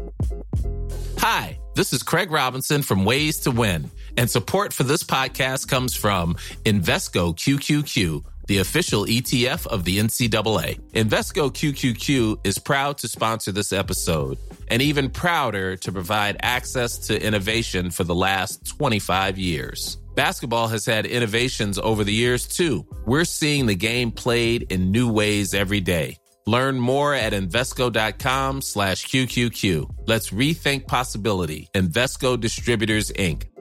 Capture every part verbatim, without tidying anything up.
Hi, this is Craig Robinson from Ways to Win, and support for this podcast comes from Invesco Q Q Q, the official E T F of the N C double A. Invesco Q Q Q is proud to sponsor this episode, and even prouder to provide access to innovation for the last twenty-five years. Basketball has had innovations over the years, too. We're seeing the game played in new ways every day. Learn more at Invesco.com slash QQQ. Let's rethink possibility. Invesco Distributors, Incorporated.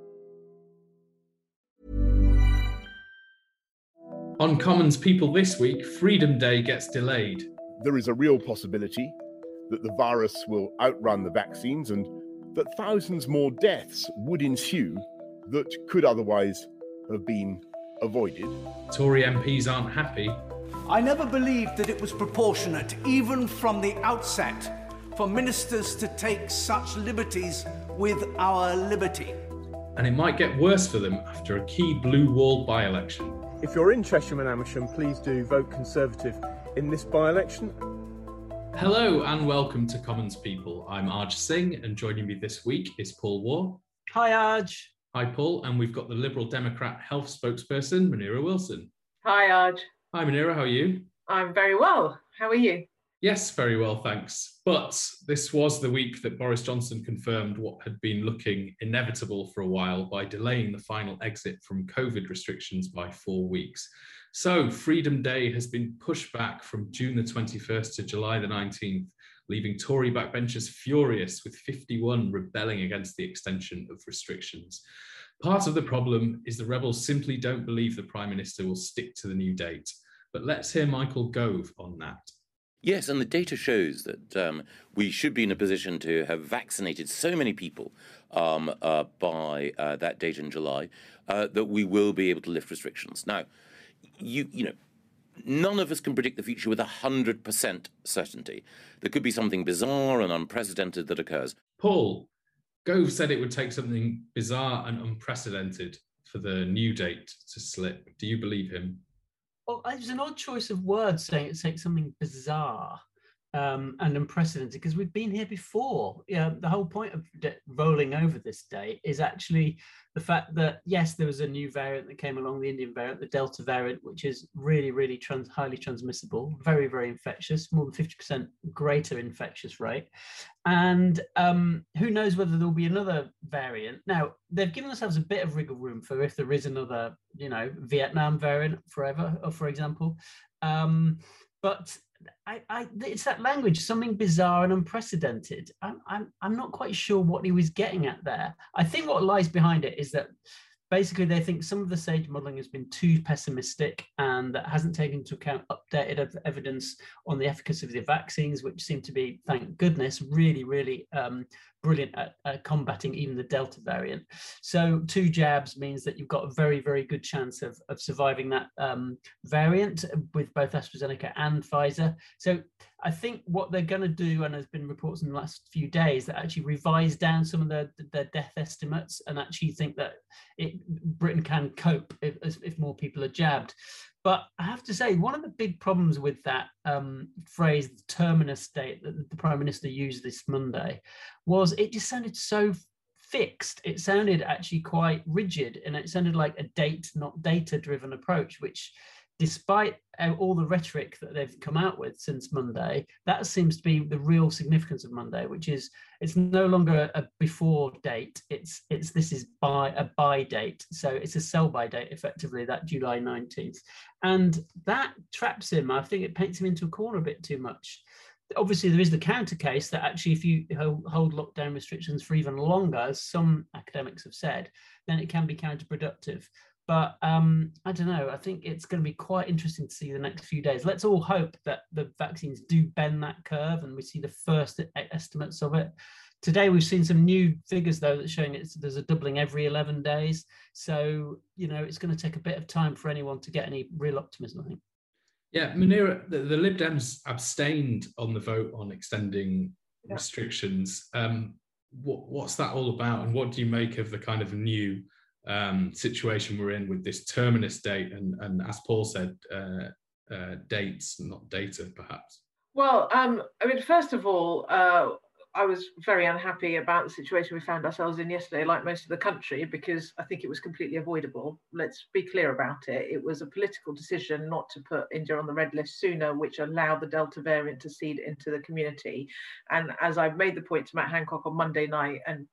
On Commons People this week, Freedom Day gets delayed. There is a real possibility that the virus will outrun the vaccines and that thousands more deaths would ensue that could otherwise have been avoided. Tory M Ps aren't happy. I never believed that it was proportionate, even from the outset, for ministers to take such liberties with our liberty. And it might get worse for them after a key Blue Wall by-election. If you're in Cheshire and Amersham, please do vote Conservative in this by-election. Hello and welcome to Commons People. I'm Arj Singh, and joining me this week is Paul Waugh. Hi, Arj. Hi, Paul. And we've got the Liberal Democrat health spokesperson, Munira Wilson. Hi, Arj. Hi, Munira. How are you? I'm very well. How are you? Yes, very well, thanks. But this was the week that Boris Johnson confirmed what had been looking inevitable for a while by delaying the final exit from COVID restrictions by four weeks. So Freedom Day has been pushed back from June the twenty-first to July the nineteenth, leaving Tory backbenchers furious, with fifty-one rebelling against the extension of restrictions. Part of the problem is the rebels simply don't believe the Prime Minister will stick to the new date. But let's hear Michael Gove on that. Yes, and the data shows that um, we should be in a position to have vaccinated so many people um, uh, by uh, that date in July uh, that we will be able to lift restrictions. Now, you you know, none of us can predict the future with one hundred percent certainty. There could be something bizarre and unprecedented that occurs. Paul, Gove said it would take something bizarre and unprecedented for the new date to slip. Do you believe him? Well, it was an odd choice of words saying it takes something bizarre um, and unprecedented, because we've been here before. Yeah, the whole point of de- rolling over this date is actually the fact that, yes, there was a new variant that came along, the Indian variant, the Delta variant, which is really, really trans- highly transmissible, very, very infectious, more than fifty percent greater infectious rate. And um, who knows whether there'll be another variant. Now, they've given themselves a bit of wriggle room for if there is another, you know, Vietnam variant forever, or for example. Um, but I, I, it's that language, something bizarre and unprecedented. I'm, I'm, I'm not quite sure what he was getting at there. I think what lies behind it is that basically they think some of the SAGE modelling has been too pessimistic and that hasn't taken into account updated ev- evidence on the efficacy of the vaccines, which seem to be, thank goodness, really, really um, brilliant at, at combating even the Delta variant. So two jabs means that you've got a very, very good chance of, of surviving that um, variant with both AstraZeneca and Pfizer. So I think what they're going to do, and there's been reports in the last few days that actually revise down some of their, their death estimates and actually think that it, Britain can cope if, if more people are jabbed. But I have to say, one of the big problems with that um, phrase, the terminus date that the Prime Minister used this Monday, was it just sounded so fixed. It sounded actually quite rigid, and it sounded like a date, not data-driven approach, which, despite all the rhetoric that they've come out with since Monday, that seems to be the real significance of Monday, which is it's no longer a before date. It's it's this is by a by date. So it's a sell by date, effectively, that July nineteenth. And that traps him. I think it paints him into a corner a bit too much. Obviously, there is the counter case that actually if you hold lockdown restrictions for even longer, as some academics have said, then it can be counterproductive. But um, I don't know, I think it's going to be quite interesting to see the next few days. Let's all hope that the vaccines do bend that curve and we see the first estimates of it. Today, we've seen some new figures, though, that's showing it's, there's a doubling every eleven days. So, you know, it's going to take a bit of time for anyone to get any real optimism, I think. Yeah, Munira, the, the Lib Dems abstained on the vote on extending yeah. restrictions. Um, what, what's that all about? And what do you make of the kind of new um, situation we're in with this terminus date and, and as Paul said, uh, uh, dates, not data, perhaps? Well, um, I mean, first of all, uh, I was very unhappy about the situation we found ourselves in yesterday, like most of the country, because I think it was completely avoidable. Let's be clear about it. It was a political decision not to put India on the red list sooner, which allowed the Delta variant to seed into the community. And as I made the point to Matt Hancock on Monday night, and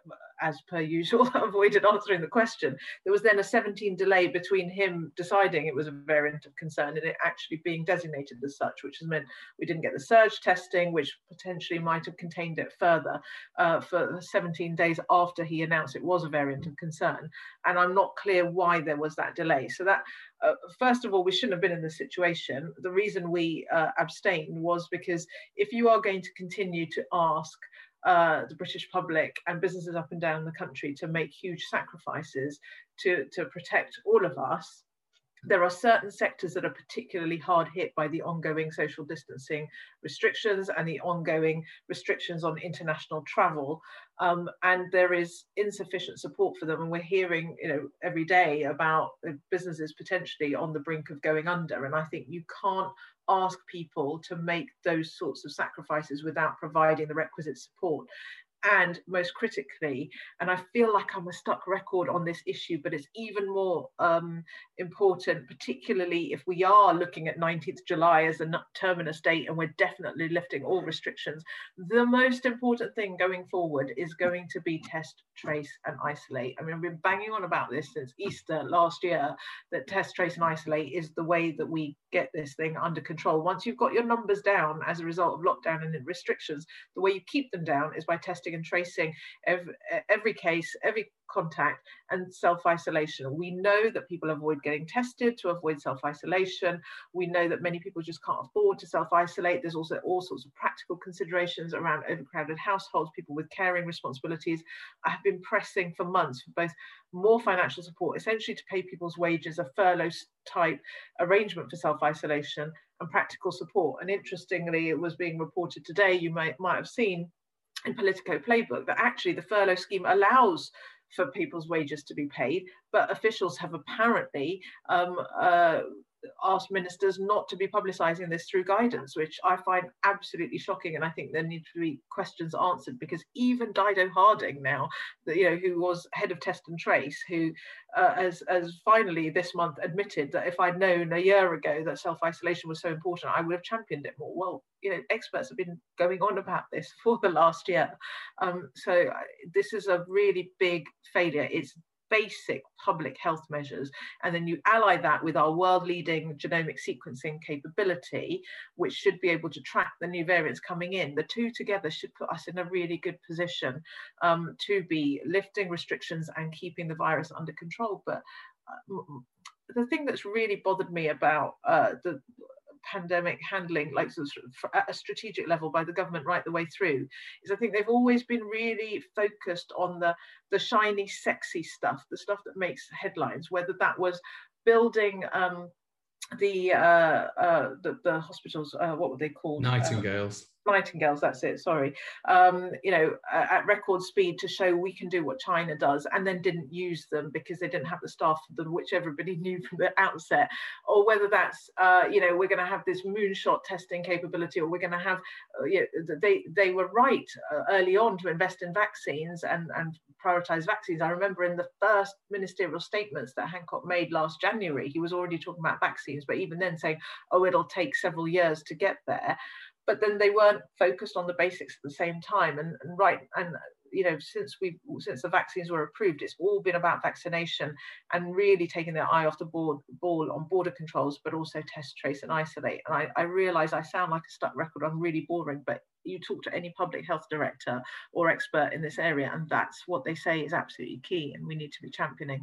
as per usual, avoided answering the question, there was then a seventeen delay between him deciding it was a variant of concern and it actually being designated as such, which has meant we didn't get the surge testing, which potentially might have contained it further uh, for seventeen days after he announced it was a variant of concern. And I'm not clear why there was that delay. So that, uh, first of all, we shouldn't have been in this situation. The reason we uh, abstained was because if you are going to continue to ask Uh, the British public and businesses up and down the country to make huge sacrifices to, to protect all of us, there are certain sectors that are particularly hard hit by the ongoing social distancing restrictions and the ongoing restrictions on international travel. Um, and there is insufficient support for them. And we're hearing, you know, every day about businesses potentially on the brink of going under. And I think you can't ask people to make those sorts of sacrifices without providing the requisite support. And most critically, and I feel like I'm a stuck record on this issue, but it's even more um, important, particularly if we are looking at nineteenth of July as a terminus date and we're definitely lifting all restrictions. The most important thing going forward is going to be test, trace and isolate. I mean, I've been banging on about this since Easter last year, that test, trace and isolate is the way that we get this thing under control. Once you've got your numbers down as a result of lockdown and restrictions, the way you keep them down is by testing and tracing every, every case, every contact, and self-isolation. We know that people avoid getting tested to avoid self-isolation. We know that many people just can't afford to self-isolate. There's also all sorts of practical considerations around overcrowded households, people with caring responsibilities. I have been pressing for months for both more financial support, essentially to pay people's wages, a furlough type arrangement for self-isolation, and practical support. And interestingly, it was being reported today, you might, might have seen in Politico Playbook, that actually the furlough scheme allows for people's wages to be paid, but officials have apparently um, uh, asked ministers not to be publicising this through guidance, which I find absolutely shocking. And I think there need to be questions answered, because even Dido Harding now, you know, who was head of Test and Trace, who uh, has, has finally this month admitted that if I'd known a year ago that self-isolation was so important, I would have championed it more. Well, you know, experts have been going on about this for the last year. Um, so this is a really big failure. It's basic public health measures, and then you ally that with our world-leading genomic sequencing capability, which should be able to track the new variants coming in. The two together should put us in a really good position um, to be lifting restrictions and keeping the virus under control. But uh, the thing that's really bothered me about uh, the pandemic handling, like sort of at a strategic level by the government right the way through, is I think they've always been really focused on the the shiny, sexy stuff, the stuff that makes headlines, whether that was building um, the, uh, uh, the the hospitals, uh, what were they called? Nightingales. Uh, Nightingales, that's it, sorry, um, you know, uh, at record speed to show we can do what China does, and then didn't use them because they didn't have the staff for them, which everybody knew from the outset. Or whether that's, uh, you know, we're going to have this moonshot testing capability, or we're going to have, uh, you know, they, they were right uh, early on to invest in vaccines and, and prioritise vaccines. I remember in the first ministerial statements that Hancock made last January, he was already talking about vaccines, but even then saying, oh, it'll take several years to get there. But then they weren't focused on the basics at the same time. And, and right, and you know, since we since the vaccines were approved, it's all been about vaccination and really taking their eye off the board, ball on border controls, but also test, trace, and isolate. And I, I realise I sound like a stuck record. I'm really boring, but you talk to any public health director or expert in this area, and that's what they say is absolutely key, and we need to be championing.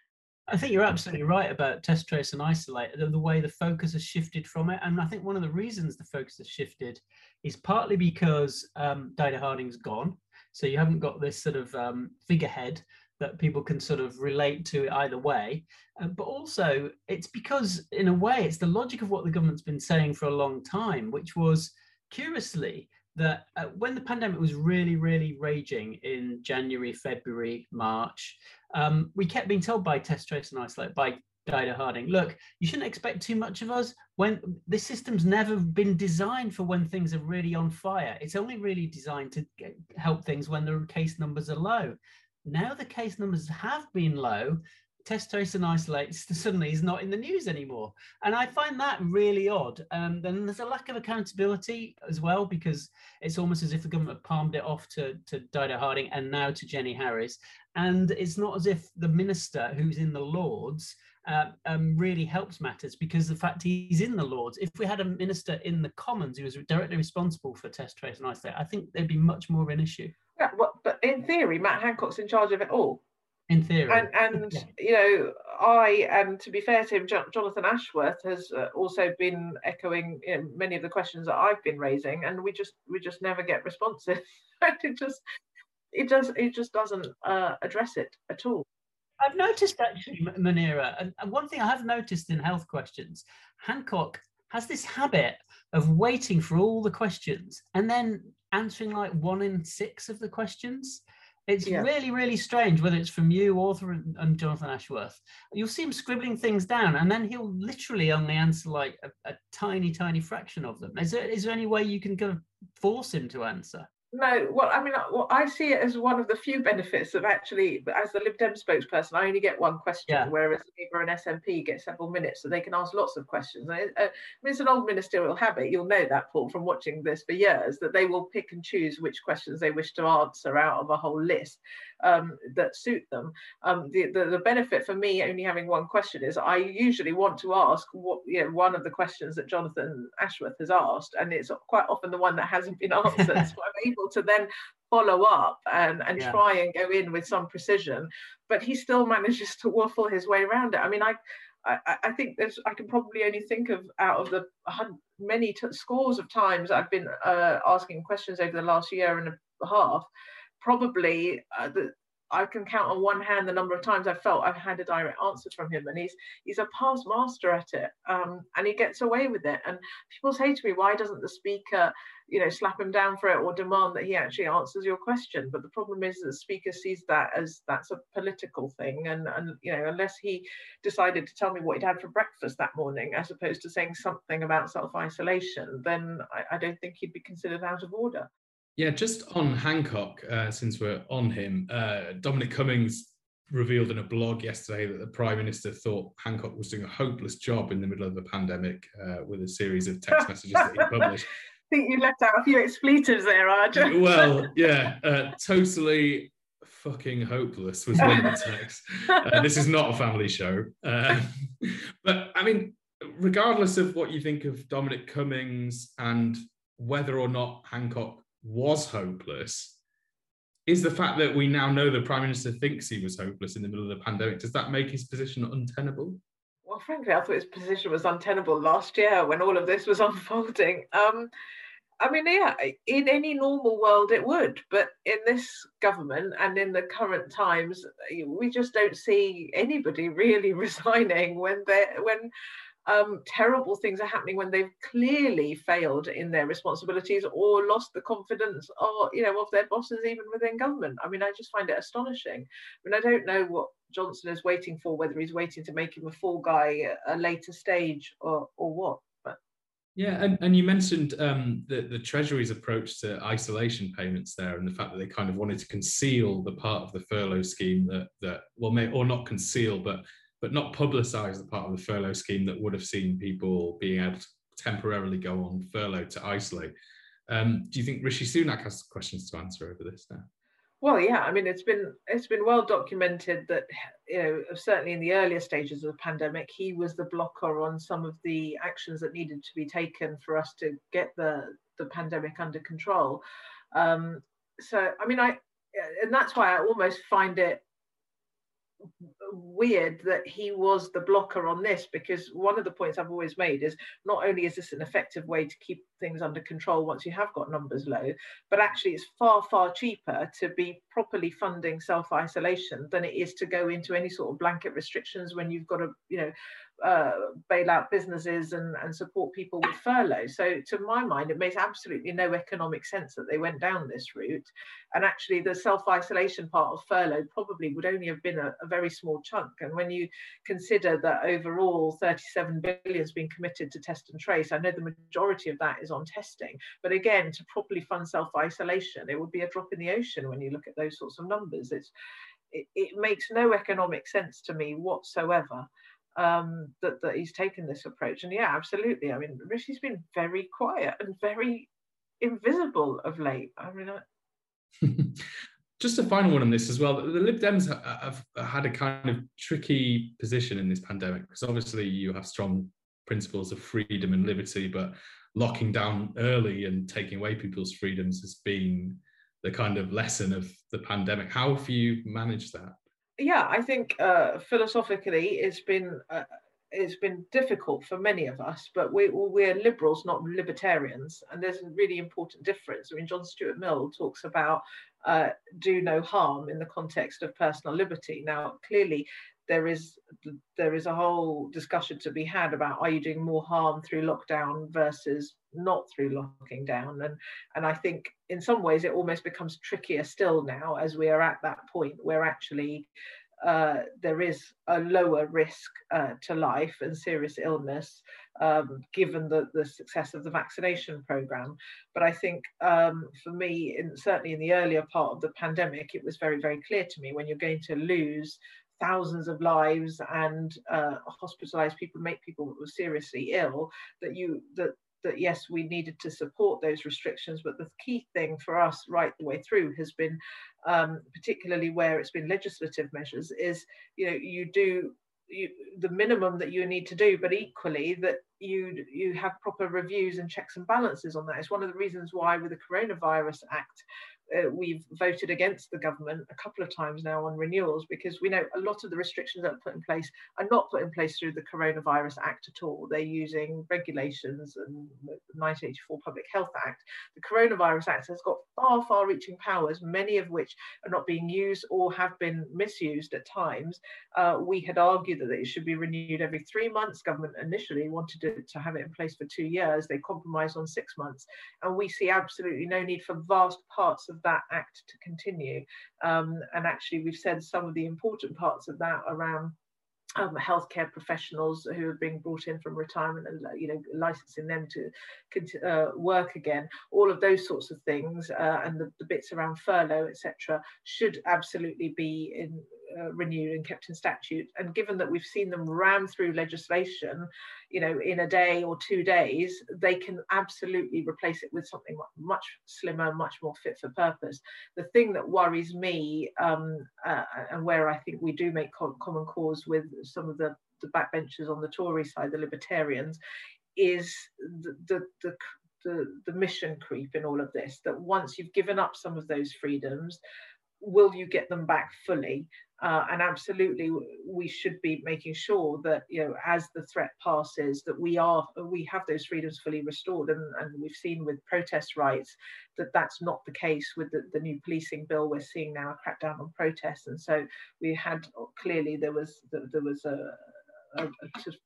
I think you're absolutely right about test, trace and isolate, the, the way the focus has shifted from it. And I think one of the reasons the focus has shifted is partly because um, Dido Harding's gone. So you haven't got this sort of um, figurehead that people can sort of relate to either way. Uh, but also it's because, in a way, it's the logic of what the government's been saying for a long time, which was, curiously, that uh, when the pandemic was really, really raging in January, February, March, um, we kept being told by test, trace and isolate, by Dido Harding, look, you shouldn't expect too much of us when this system's never been designed for when things are really on fire. It's only really designed to get, help things when the case numbers are low. Now the case numbers have been low, test, trace and isolate suddenly is not in the news anymore. And I find that really odd. And then there's a lack of accountability as well, because it's almost as if the government palmed it off to, to Dido Harding and now to Jenny Harries. And it's not as if the minister who's in the Lords uh, um, really helps matters, because the fact he's in the Lords, if we had a minister in the Commons who was directly responsible for test, trace and isolate, I think there'd be much more of an issue. Yeah, well, but in theory, Matt Hancock's in charge of it all. In theory. And, and yeah. you know, I, and to be fair to him, Jo- Jonathan Ashworth has uh, also been echoing, you know, many of the questions that I've been raising, and we just we just never get responses. it just it does it just doesn't uh, address it at all. I've noticed actually, Munira, and, and one thing I have noticed in health questions, Hancock has this habit of waiting for all the questions and then answering like one in six of the questions. It's yeah. really, really strange, whether it's from you, Arthur and, and Jonathan Ashworth. You'll see him scribbling things down, and then he'll literally only answer like a, a tiny, tiny fraction of them. Is there, is there any way you can kind of force him to answer? No, well, I mean, well, I see it as one of the few benefits of actually, as the Lib Dem spokesperson, I only get one question, yeah. whereas Labour and S N P get several minutes, so they can ask lots of questions. I, uh, I mean, it's an old ministerial habit. You'll know that, Paul, from watching this for years, that they will pick and choose which questions they wish to answer out of a whole list um, that suit them. Um, the, the the benefit for me only having one question is I usually want to ask what you know one of the questions that Jonathan Ashworth has asked, and it's quite often the one that hasn't been answered. So I'm able to then follow up and, and yeah. try and go in with some precision, but he still manages to waffle his way around it. I mean, I I, I think there's I can probably only think of out of the many t- scores of times I've been uh, asking questions over the last year and a half, probably uh, the I can count on one hand the number of times I've felt I've had a direct answer from him, and he's he's a past master at it, um, and he gets away with it. And people say to me, why doesn't the speaker, you know, slap him down for it or demand that he actually answers your question? But the problem is that the speaker sees that as that's a political thing, and and you know, unless he decided to tell me what he'd had for breakfast that morning, as opposed to saying something about self-isolation, then I, I don't think he'd be considered out of order. Yeah, just on Hancock, uh, since we're on him, uh, Dominic Cummings revealed in a blog yesterday that the Prime Minister thought Hancock was doing a hopeless job in the middle of the pandemic uh, with a series of text messages that he published. I think you left out a few expletives there, Arj. Well, yeah, uh, totally fucking hopeless was one of the texts. Uh, this is not a family show. Uh, but, I mean, regardless of what you think of Dominic Cummings and whether or not Hancock was hopeless, is the fact that we now know the Prime Minister thinks he was hopeless in the middle of the pandemic, does that make his position untenable? Well, frankly, I thought his position was untenable last year when all of this was unfolding. Um, I mean, yeah, in any normal world it would, but in this government and in the current times, we just don't see anybody really resigning when they're when Um, terrible things are happening, when they've clearly failed in their responsibilities or lost the confidence or you know of their bosses even within government. I mean, I just find it astonishing. I mean, I don't know what Johnson is waiting for, whether he's waiting to make him a fall guy at a later stage or or what. But yeah, and, and you mentioned um, the, the Treasury's approach to isolation payments there, and the fact that they kind of wanted to conceal the part of the furlough scheme that that well, may, or not conceal, but but not publicise the part of the furlough scheme that would have seen people being able to temporarily go on furlough to isolate. Um, do you think Rishi Sunak has questions to answer over this now? Well, yeah, I mean, it's been it's been well documented that, you know, certainly in the earlier stages of the pandemic, he was the blocker on some of the actions that needed to be taken for us to get the, the pandemic under control. Um, so, I mean, I and that's why I almost find it weird that he was the blocker on this, because one of the points I've always made is not only is this an effective way to keep things under control once you have got numbers low, but actually it's far, far cheaper to be properly funding self-isolation than it is to go into any sort of blanket restrictions when you've got a, you know, uh, bail out businesses and, and support people with furlough. So to my mind, it makes absolutely no economic sense that they went down this route. And actually the self-isolation part of furlough probably would only have been a, a very small chunk. And when you consider that overall thirty-seven billion has been committed to test and trace, I know the majority of that is on testing. But again, to properly fund self-isolation, it would be a drop in the ocean when you look at those sorts of numbers. It's, it, it makes no economic sense to me whatsoever. Um, that, that he's taken this approach. And yeah, absolutely. I mean, Rishi's been very quiet and very invisible of late. I mean, I... just a final one on this as well. The Lib Dems have, have had a kind of tricky position in this pandemic, because obviously you have strong principles of freedom and liberty, but locking down early and taking away people's freedoms has been the kind of lesson of the pandemic. How have you managed that? Yeah, I think uh, philosophically it's been uh, it's been difficult for many of us, but we, we're liberals, not libertarians, and there's a really important difference. I mean, John Stuart Mill talks about uh, do no harm in the context of personal liberty. Now, clearly, there is there is a whole discussion to be had about, are you doing more harm through lockdown versus not through locking down? And and I think in some ways it almost becomes trickier still now, as we are at that point where actually uh, there is a lower risk uh, to life and serious illness, um, given the, the success of the vaccination program. But I think um, for me, in, certainly in the earlier part of the pandemic, it was very, very clear to me, when you're going to lose thousands of lives and uh, hospitalized people, make people seriously ill, that you that that yes, we needed to support those restrictions. But the key thing for us right the way through has been, um, particularly where it's been legislative measures, is you know you do you, the minimum that you need to do, but equally that you you have proper reviews and checks and balances on that. It's one of the reasons why with the Coronavirus Act, Uh, we've voted against the government a couple of times now on renewals, because we know a lot of the restrictions that are put in place are not put in place through the Coronavirus Act at all. They're using regulations and the nineteen eighty-four Public Health Act. The Coronavirus Act has got far, far-reaching powers, many of which are not being used or have been misused at times. Uh, we had argued that it should be renewed every three months. Government initially wanted to, to have it in place for two years. They compromised on six months. And we see absolutely no need for vast parts of that act to continue. Um, and actually, we've said some of the important parts of that around um, healthcare professionals who are being brought in from retirement and you know licensing them to uh, work again. All of those sorts of things uh, and the, the bits around furlough, et cetera, should absolutely be in, uh, renewed and kept in statute. And given that we've seen them ram through legislation, you know, in a day or two days, they can absolutely replace it with something much slimmer, much more fit for purpose. The thing that worries me, um, uh, and where I think we do make co- common cause with some of the, the backbenchers on the Tory side, the Libertarians, is the, the, the, the, the mission creep in all of this, that once you've given up some of those freedoms, will you get them back fully? Uh, and absolutely, we should be making sure that, you know, as the threat passes, that we are we have those freedoms fully restored. And, and we've seen with protest rights that that's not the case with the, the new policing bill. We're seeing now a crackdown on protests, and so we had clearly there was there was a, a, a just,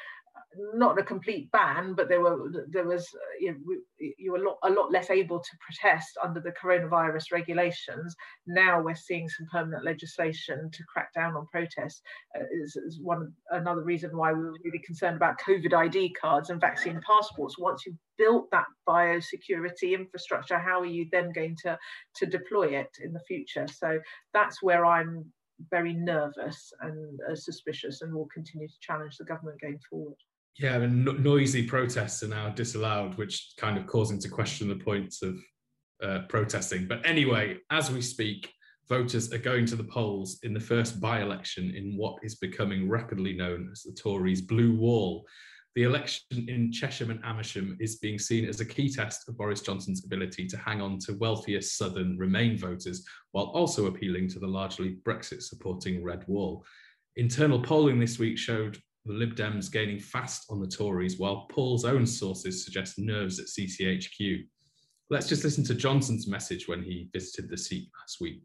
not a complete ban, but there were there was you know, you were a lot a lot less able to protest under the coronavirus regulations. Now we're seeing some permanent legislation to crack down on protests. Uh, is, is one another reason why we were really concerned about COVID I D cards and vaccine passports. Once you've built that biosecurity infrastructure, how are you then going to to deploy it in the future? So that's where I'm very nervous and uh, suspicious, and will continue to challenge the government going forward. Yeah, I mean, no- noisy protests are now disallowed, which kind of calls into question the points of uh, protesting. But anyway, as we speak, voters are going to the polls in the first by-election in what is becoming rapidly known as the Tories' Blue Wall. The election in Chesham and Amersham is being seen as a key test of Boris Johnson's ability to hang on to wealthier southern Remain voters, while also appealing to the largely Brexit-supporting Red Wall. Internal polling this week showed the Lib Dems gaining fast on the Tories, while Paul's own sources suggest nerves at C C H Q. Let's just listen to Johnson's message when he visited the seat last week.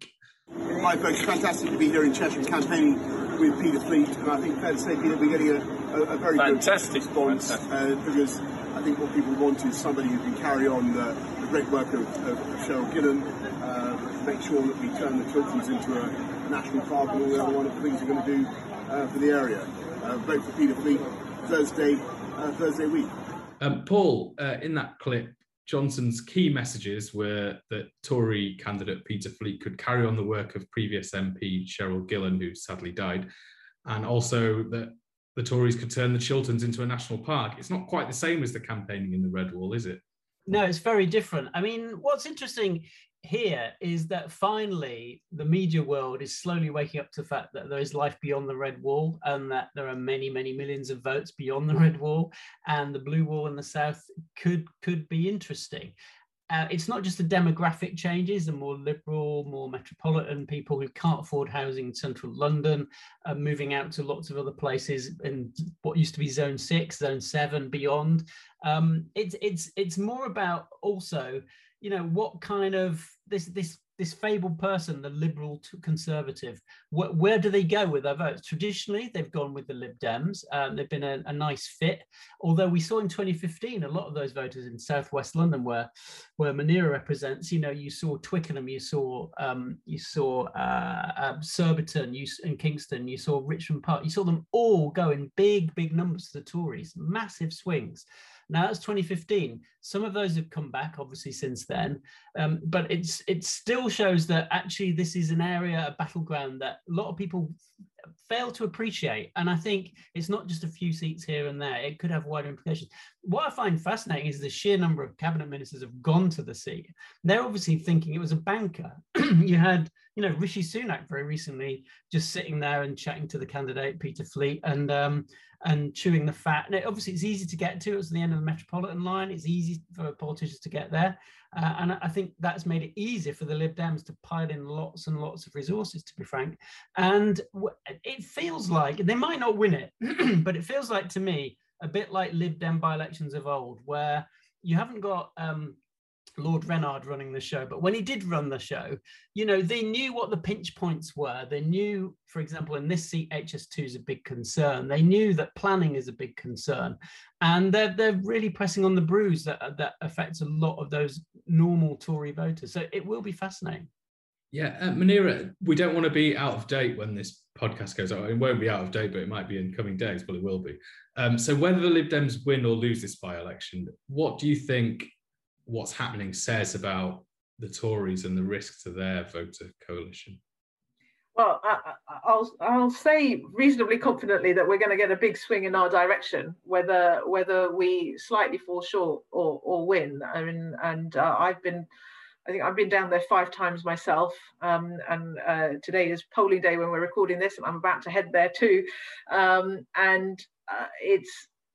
Hi folks, fantastic to be here in Cheshire campaigning with Peter Fleet, and I think fair to say, Peter, we're getting a, a, a very fantastic good response, uh, because I think what people want is somebody who can carry on the, the great work of, of Cheryl Gillen, uh, make sure that we turn the Chilterns into a national park and all the other wonderful things we're going to do uh, for the area. Uh, vote for Peter Fleet Thursday, uh, Thursday week. Um, Paul, uh, in that clip, Johnson's key messages were that Tory candidate Peter Fleet could carry on the work of previous M P Cheryl Gillen, who sadly died, and also that the Tories could turn the Chilterns into a national park. It's not quite the same as the campaigning in the Red Wall, is it? No, it's very different. I mean, what's interesting here is that finally the media world is slowly waking up to the fact that there is life beyond the Red Wall, and that there are many, many millions of votes beyond the Red Wall, and the Blue Wall in the south could could be interesting. Uh, it's not just the demographic changes, the more liberal, more metropolitan people who can't afford housing in central London, uh, moving out to lots of other places in what used to be zone six, zone seven, beyond. Um, it's it's it's more about also, you know, what kind of this this this fabled person, the liberal to conservative, wh where do they go with their votes? Traditionally, they've gone with the Lib Dems. Um, they've been a, a nice fit. Although we saw in twenty fifteen, a lot of those voters in southwest London, where where Manira represents, you know, you saw Twickenham, you saw um, you saw uh, uh, Surbiton, you in Kingston, you saw Richmond Park, you saw them all go in big, big numbers to the Tories, massive swings. Now that's twenty fifteen. Some of those have come back, obviously, since then. Um, but it's it still shows that actually this is an area, a battleground that a lot of people fail to appreciate. And I think it's not just a few seats here and there. It could have wider implications. What I find fascinating is the sheer number of cabinet ministers have gone to the seat. They're obviously thinking it was a banker. You had, you know, Rishi Sunak very recently just sitting there and chatting to the candidate, Peter Fleet, and um, and chewing the fat. And it, obviously, it's easy to get to. It's the end of the Metropolitan line. It's easy for politicians to get there. Uh, and I think that's made it easier for the Lib Dems to pile in lots and lots of resources, to be frank. And it feels like, they might not win it, but it feels like to me, a bit like Lib Dem by-elections of old, where you haven't got um, Lord Reynard running the show, but when he did run the show, you know, they knew what the pinch points were. They knew, for example, in this seat, H S two is a big concern. They knew that planning is a big concern, and they're they're really pressing on the bruise that that affects a lot of those normal Tory voters. So it will be fascinating. Yeah, uh, Manira, we don't want to be out of date when this podcast goes out. It won't be out of date, but it might be in coming days. Well, it will be. Um, so whether the Lib Dems win or lose this by-election, what do you think what's happening says about the Tories and the risk to their voter coalition? Well, I, I'll I'll say reasonably confidently that we're going to get a big swing in our direction, whether whether we slightly fall short or or win. I mean, and uh, I've been, I think I've been down there five times myself, um, and uh, today is polling day when we're recording this, and I'm about to head there too, um, and uh, it's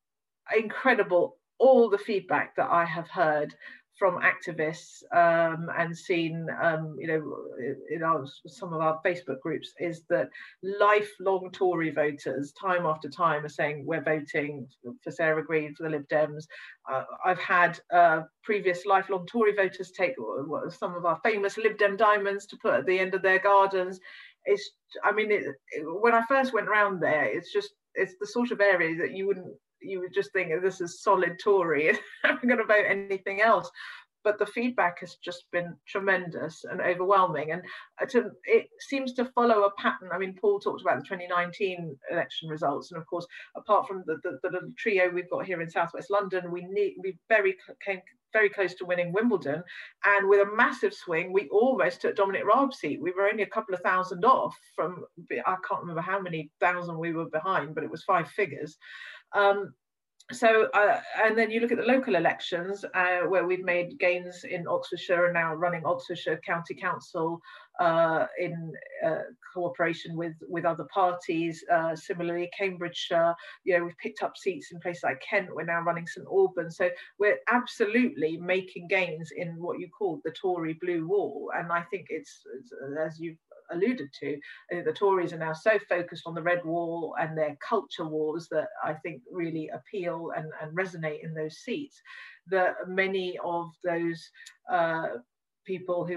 incredible all the feedback that I have heard from activists um, and seen, um, you know, in our, some of our Facebook groups, is that lifelong Tory voters, time after time, are saying we're voting for Sarah Green, for the Lib Dems. Uh, I've had uh, previous lifelong Tory voters take some of our famous Lib Dem diamonds to put at the end of their gardens. It's, I mean, it, it, when I first went around there, it's just, it's the sort of area that you wouldn't, you would just think, oh, this is solid Tory, I'm going to vote anything else. But the feedback has just been tremendous and overwhelming. And to, it seems to follow a pattern. I mean, Paul talked about the twenty nineteen election results. And of course, apart from the, the, the little trio we've got here in Southwest London, we need, we very came very close to winning Wimbledon. And with a massive swing, we almost took Dominic Raab's seat. We were only a couple of thousand off from, I can't remember how many thousand we were behind, but it was five figures. Um, So, uh, and then you look at the local elections uh, where we've made gains in Oxfordshire and now running Oxfordshire County Council uh, in uh, cooperation with, with other parties. Uh, similarly, Cambridgeshire, you know, we've picked up seats in places like Kent. We're now running St Albans. So we're absolutely making gains in what you call the Tory blue wall. And I think it's, it's as you've alluded to, I think the Tories are now so focused on the red wall and their culture wars that I think really appeal and, and resonate in those seats, that many of those uh, people who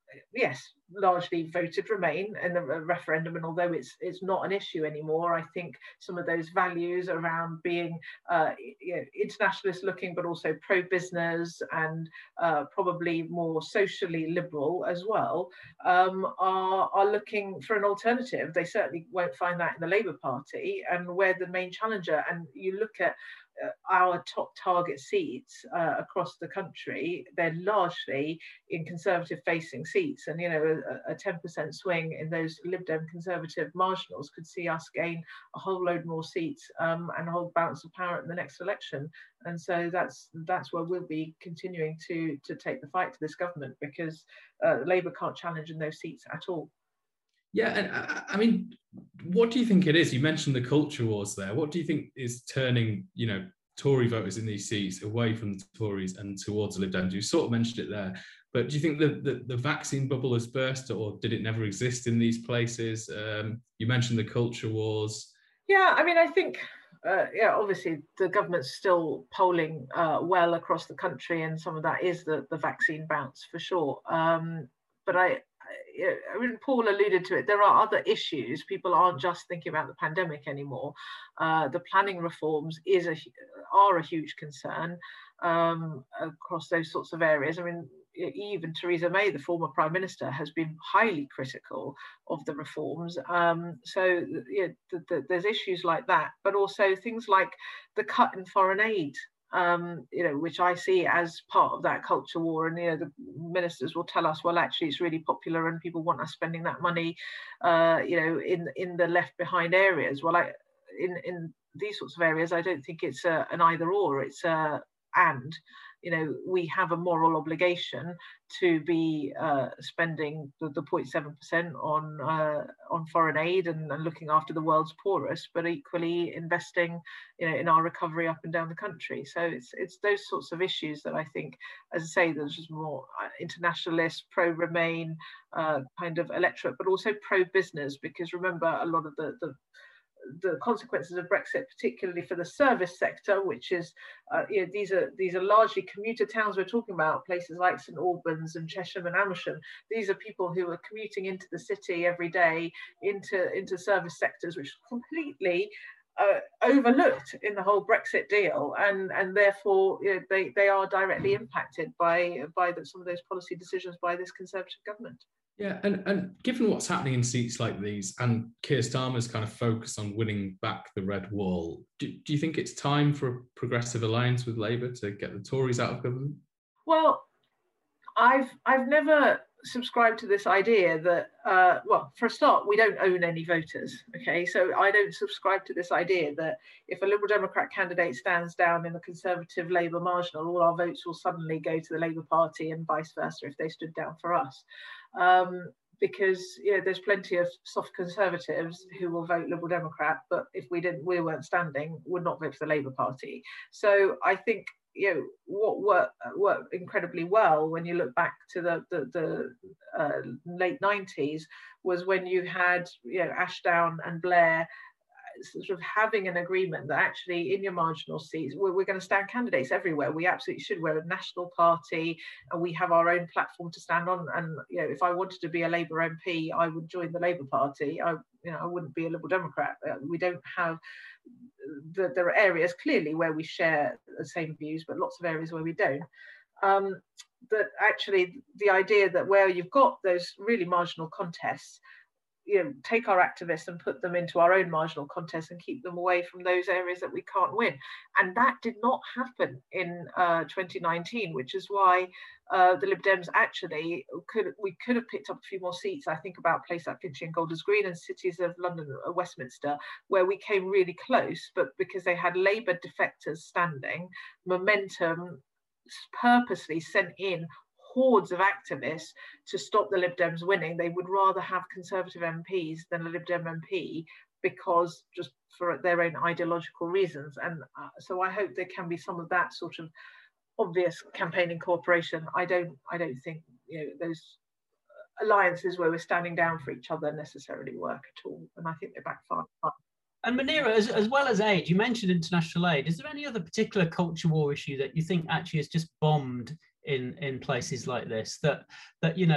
yes, largely voted Remain in the referendum, and although it's it's not an issue anymore, I think some of those values around being uh, you know, internationalist looking, but also pro-business and uh, probably more socially liberal as well, um, are, are looking for an alternative. They certainly won't find that in the Labour Party, and we're the main challenger. And you look at Uh, our top target seats uh, across the country, they're largely in Conservative facing seats, and you know a, a ten percent swing in those Lib Dem Conservative marginals could see us gain a whole load more seats um, and a whole balance of power in the next election. And so that's that's where we'll be continuing to to take the fight to this government, because uh, Labour can't challenge in those seats at all. Yeah, and I, I mean, what do you think it is? You mentioned the culture wars there. What do you think is turning, you know, Tory voters in these seats away from the Tories and towards the Lib Dems? You sort of mentioned it there, but do you think that the, the vaccine bubble has burst, or did it never exist in these places? Um, you mentioned the culture wars. Yeah, I mean, I think, uh, yeah, obviously the government's still polling uh, well across the country, and some of that is the, the vaccine bounce for sure. Um, but I, I mean, Paul alluded to it. There are other issues. People aren't just thinking about the pandemic anymore. Uh, the planning reforms is a are a huge concern um, across those sorts of areas. I mean, even Theresa May, the former Prime Minister, has been highly critical of the reforms. Um, so yeah, the, the, there's issues like that, but also things like the cut in foreign aid. Um, you know, which I see as part of that culture war. And, you know, the ministers will tell us, well, actually, it's really popular and people want us spending that money, uh, you know, in, in the left behind areas. Well, I, in, in these sorts of areas, I don't think it's a, an either or, it's a and. You know, we have a moral obligation to be uh, spending the, the zero point seven percent on uh, on foreign aid and, and looking after the world's poorest, but equally investing, you know, in our recovery up and down the country. So it's it's those sorts of issues that I think, as I say, there's just more internationalist, pro-Remain uh, kind of electorate, but also pro-business, because remember, a lot of the the the consequences of Brexit, particularly for the service sector, which is, uh, you know, these are these are largely commuter towns we're talking about, places like St Albans and Chesham and Amersham. These are people who are commuting into the city every day, into, into service sectors, which are completely uh, overlooked in the whole Brexit deal, and, and therefore you know, they, they are directly impacted by, by the, some of those policy decisions by this Conservative government. Yeah, and, and given what's happening in seats like these, and Keir Starmer's kind of focus on winning back the red wall, do, do you think it's time for a progressive alliance with Labour to get the Tories out of government? Well, I've I've never subscribed to this idea that, uh, well, for a start, we don't own any voters, okay? So I don't subscribe to this idea that if a Liberal Democrat candidate stands down in the Conservative Labour marginal, all our votes will suddenly go to the Labour Party and vice versa if they stood down for us. Um, because you know, there's plenty of soft Conservatives who will vote Liberal Democrat, but if we didn't, we weren't standing, would not vote for the Labour Party. So I think, you know, what worked, worked incredibly well when you look back to the the, the uh, late nineties was when you had, you know, Ashdown and Blair sort of having an agreement that actually in your marginal seats, we're, we're going to stand candidates everywhere. We absolutely should. We're a national party and we have our own platform to stand on. And, you know, if I wanted to be a Labour M P, I would join the Labour Party. I, you know, I wouldn't be a Liberal Democrat. We don't have, the, there are areas clearly where we share the same views, but lots of areas where we don't. Um, that actually the idea that where you've got those really marginal contests, you know, take our activists and put them into our own marginal contests and keep them away from those areas that we can't win. And that did not happen in uh, twenty nineteen, which is why uh, the Lib Dems actually could, we could have picked up a few more seats. I think about places like Finchley and Golders Green and cities of London and Westminster, where we came really close, but because they had Labour defectors standing, Momentum purposely sent in hordes of activists to stop the Lib Dems winning. They would rather have Conservative M Ps than a Lib Dem M P, because just for their own ideological reasons. And uh, so I hope there can be some of that sort of obvious campaigning cooperation. I don't, I don't think, you know, those alliances where we're standing down for each other necessarily work at all. And I think they backfire. And Munira, as, as well as aid, you mentioned international aid. Is there any other particular culture war issue that you think actually is just bombed in in places like this, that that you know that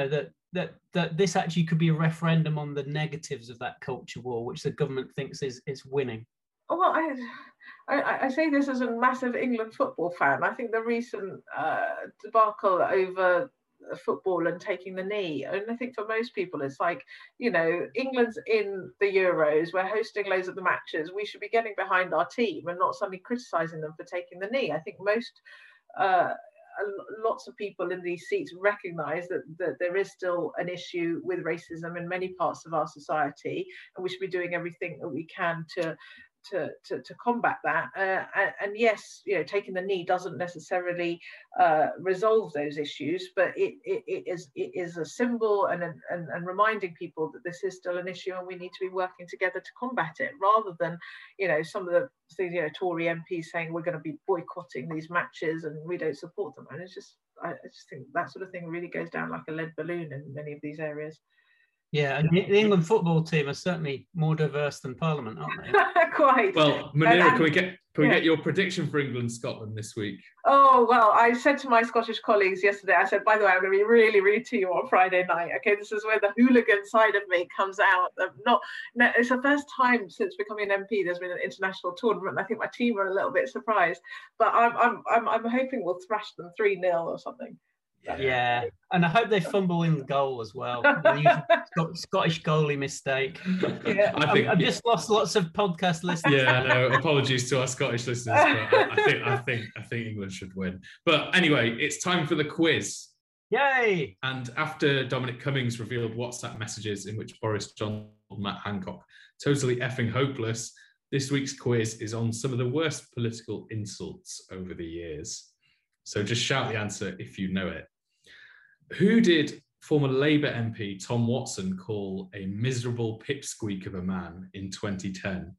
that that this actually could be a referendum on the negatives of that culture war, which the government thinks is is winning? Well, I, I, I say this as a massive England football fan. I think the recent uh, debacle over football and taking the knee, and I think for most people it's like, you know, England's in the Euros, we're hosting loads of the matches, we should be getting behind our team and not suddenly criticising them for taking the knee. I think most uh, lots of people in these seats recognise that, that there is still an issue with racism in many parts of our society, and we should be doing everything that we can to To, to, to combat that. Uh, and, and yes, you know, taking the knee doesn't necessarily uh, resolve those issues, but it, it, it is it is a symbol and, and and reminding people that this is still an issue and we need to be working together to combat it, rather than, you know, some of the things, you know, Tory M Ps saying we're going to be boycotting these matches and we don't support them. And it's just, I, I just think that sort of thing really goes down like a lead balloon in many of these areas. Yeah, and the England football team are certainly more diverse than Parliament, aren't they? Quite. Well, Munira, and, can we get can we yeah. get your prediction for England Scotland this week? Oh well, I said to my Scottish colleagues yesterday, I said, by the way, I'm going to be really rude to you on Friday night. Okay, this is where the hooligan side of me comes out. I'm not, no, it's the first time since becoming an M P there's been an international tournament. And I think my team are a little bit surprised, but I'm I'm I'm, I'm hoping we'll thrash them three nil or something. Yeah, and I hope they fumble in the goal as well. Scottish goalie mistake. Yeah, I think I've just lost lots of podcast listeners. Yeah, no, apologies to our Scottish listeners, but I, I think I think I think England should win. But anyway, it's time for the quiz. Yay! And after Dominic Cummings revealed WhatsApp messages in which Boris Johnson told Matt Hancock totally effing hopeless, this week's quiz is on some of the worst political insults over the years. So just shout the answer if you know it. Who did former Labour M P Tom Watson call a miserable pipsqueak of a man in twenty ten?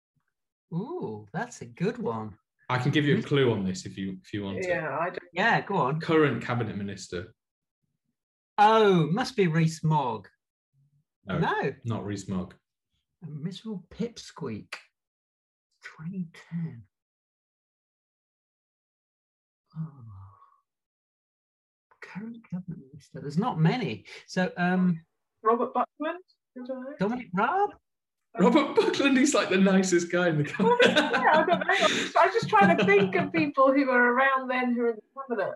Ooh, that's a good one. I can give you a clue on this if you if you want to. Yeah, I don't... yeah, go on. Current cabinet minister. Oh, must be Rees Mogg. No, no. not Rees Mogg. A miserable pipsqueak. twenty ten. Oh. Current cabinet minister. There's not many. So, um, Robert Buckland. Dominic Raab. Robert Buckland. He's like the nicest guy in the cabinet. yeah, I don't know. I'm just, I'm just trying to think of people who were around then who are in the cabinet.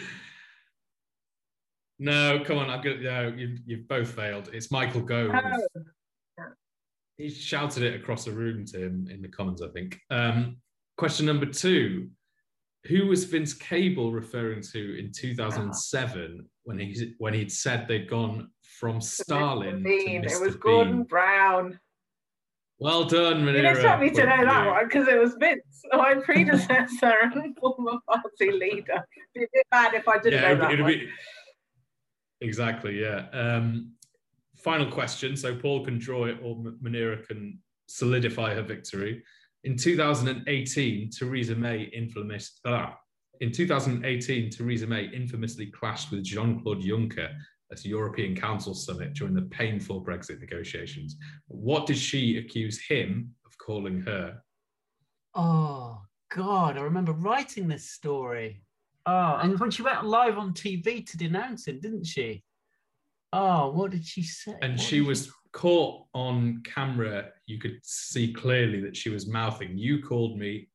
No, come on. I'm good. No, you've, you've both failed. It's Michael Gove. Oh. He shouted it across the room to him in the Commons, I think. Um, question number two. Who was Vince Cable referring to in two thousand seven when he when he'd said they'd gone from Stalin to Mister It was Gordon Bean? Brown. Well done, Munira. You didn't expect me to Well know that done. one because it was Vince, my predecessor and former party leader. It'd be a bit bad if I didn't Yeah, know that it'd one. be exactly. Yeah. Um, final question, so Paul can draw it or Munira can solidify her victory. In two thousand eighteen, Theresa May infamous, ah, in two thousand eighteen, Theresa May infamously clashed with Jean-Claude Juncker at a European Council summit during the painful Brexit negotiations. What did she accuse him of calling her? Oh, God, I remember writing this story. Oh, and when she went live on T V to denounce him, didn't she? Oh, what did she say? And what she was she... caught on camera. You could see clearly that she was mouthing, "You called me."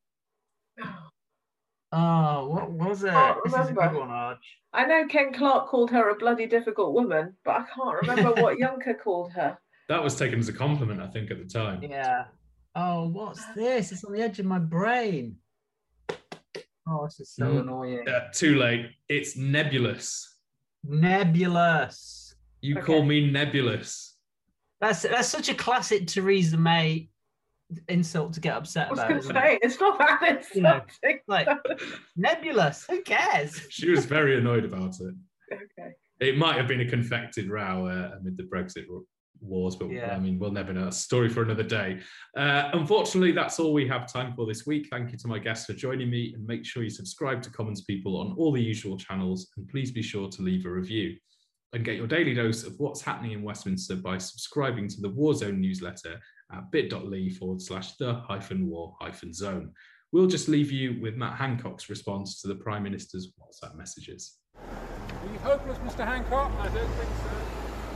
Oh, what was it? I can't This is a remember. good one, Arch. I know Ken Clark called her a bloody difficult woman, but I can't remember what Juncker called her. That was taken as a compliment, I think, at the time. Yeah. Oh, what's this? It's on the edge of my brain. Oh, this is so Mm. annoying. Uh, too late. It's nebulous. Nebulous. You Okay. call me nebulous. That's that's such a classic Theresa May insult to get upset I was about. going to isn't say, it? it's not that You know, insulting. like nebulous. Who cares? She was very annoyed about it. Okay. It might have been a confected row uh, amid the Brexit wars, but Yeah. I mean, we'll never know. A story for another day. Uh, unfortunately, that's all we have time for this week. Thank you to my guests for joining me, and make sure you subscribe to Commons People on all the usual channels, and please be sure to leave a review. And get your daily dose of what's happening in Westminster by subscribing to the Warzone newsletter at bit.ly forward slash the hyphen war hyphen zone. We'll just leave you with Matt Hancock's response to the Prime Minister's WhatsApp messages. Are you hopeless, Mister Hancock? I don't think so.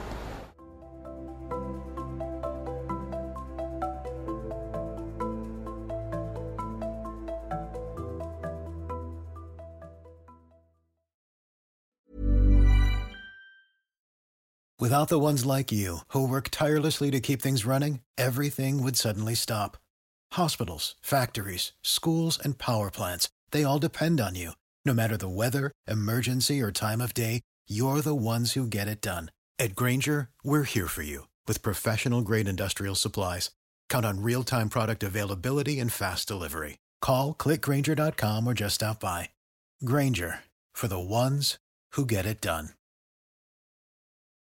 Without the ones like you, who work tirelessly to keep things running, everything would suddenly stop. Hospitals, factories, schools, and power plants, they all depend on you. No matter the weather, emergency, or time of day, you're the ones who get it done. At Grainger, we're here for you with professional-grade industrial supplies. Count on real-time product availability and fast delivery. Call, click Grainger dot com, or just stop by. Grainger, for the ones who get it done.